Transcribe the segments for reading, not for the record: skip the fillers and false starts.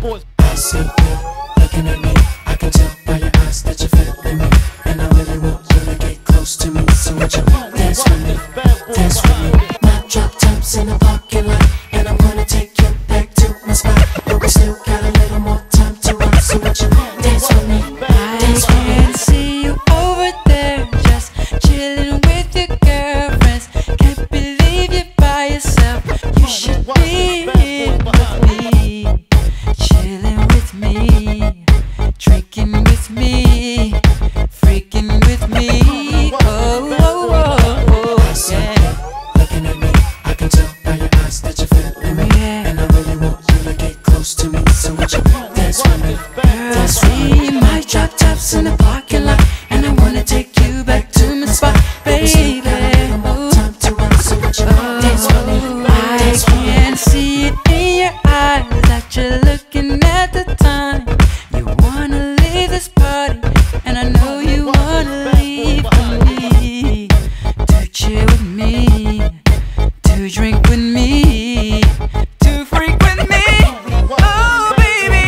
I see you looking at me. I can tell by your eyes that you're feeling me, and I really want you to get close to me. So would you dance with me? Dance with me. My drop tops in the parking lot, and I'm gonna take you back to my spot, but we still got a little more time to rock. So would you dance with me? Dance with me. I can see you over there, just chilling with your girlfriends. Can't believe you're by yourself. You should be here with me, chilling with me, drinking with me, freaking with me. Oh, oh, oh, oh, yeah. Looking at me, I can tell by your eyes that you're feeling me, and I really want you to get close to me. So would you dance with me? Dance with me. See my drop tops in the parking lot, and I wanna take you back to my spot, baby. Time to rock, so would you dance with me? I can see it in your eyes that you're looking at the time. You wanna leave this party, and I know you wanna leave with me, to chill with me, to drink with me, to freak with me. Oh baby,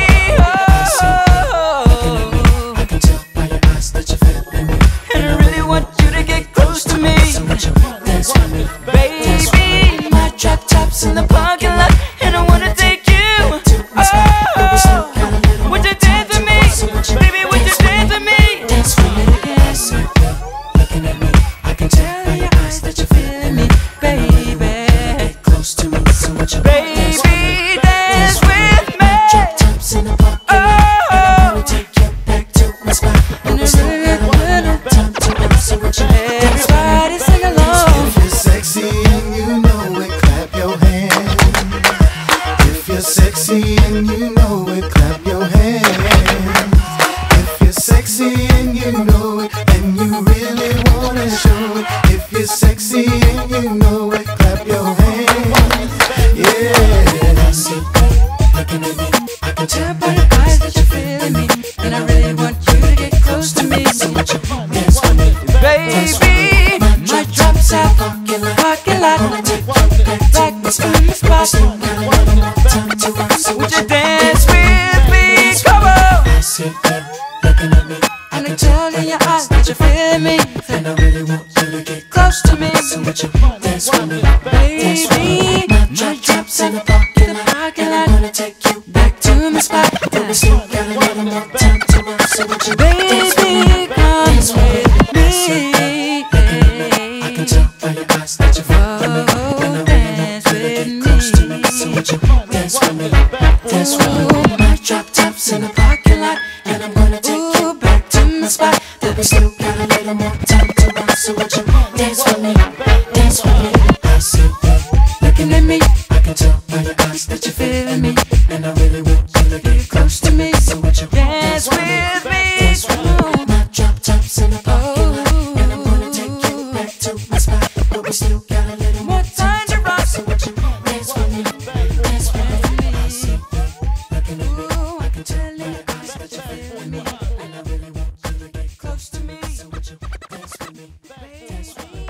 oh, I can tell by your eyes that you're feeling me, and I really want you to get close to me, so would you dance with me? baby. My drop tops in the parking lot, and I wanna take you. Oh, would you dance with me, baby? Would you dance with me? Dance with me. Yes, looking at me, I can tell by your eyes that you're feeling me, baby. get close to me. So would you dance with me? Baby, dance with me. Drop tops in the parking lot, and I wanna take you back to my spot, but we still got a little time to rock. So would you dance with me? Everybody sing along. If you're sexy and you know it, clap your hands. If you're sexy and you know it, clap your hands. If you're sexy and you know it, and you really wanna show it. If you're sexy and you know it, clap your hands. Yeah. I see you looking at me, I can tell Tell by by your the eyes eyes that that you're feeling me, and I really want you to get close to me, so would you dance with me? baby. My drops out parking lot, Wanna take you back back to my to spot, my but we spot. still got a little more time to rock. So Would you dance with me? Come on. I see you looking at me, I And I can tell in your eyes that you're feeling me, and I really want you to get close to me, so would you dance with me? Dance with me. baby. My drop tops in the parking lot, and I wanna take you back to my spot, but we still got a little more time to rock. So would you dance with me? Baby, come Dance with with me. me. I can tell by your eyes that you're feeling me, and I really want you to get close to me. So would you dance with me? Dance with me. My drop tops in the parking lot, and I'm gonna take you back to my spot, but we still got a little more time to rock. So would you dance with me? Dance with me. I see you looking at me, I can tell by your eyes that you're feeling me, and I really want you to get close to me. So would you Dance with me. Dance with me. My drop tops in the parking lot, and I'm gonna take you back to my spot, but we still got a little more time to rock. So would you dance with me? Dance with me. I see you looking at me, I can tell by your eyes that you're feeling me, and I really want you to get close to me. So would you dance with me? Dance with me.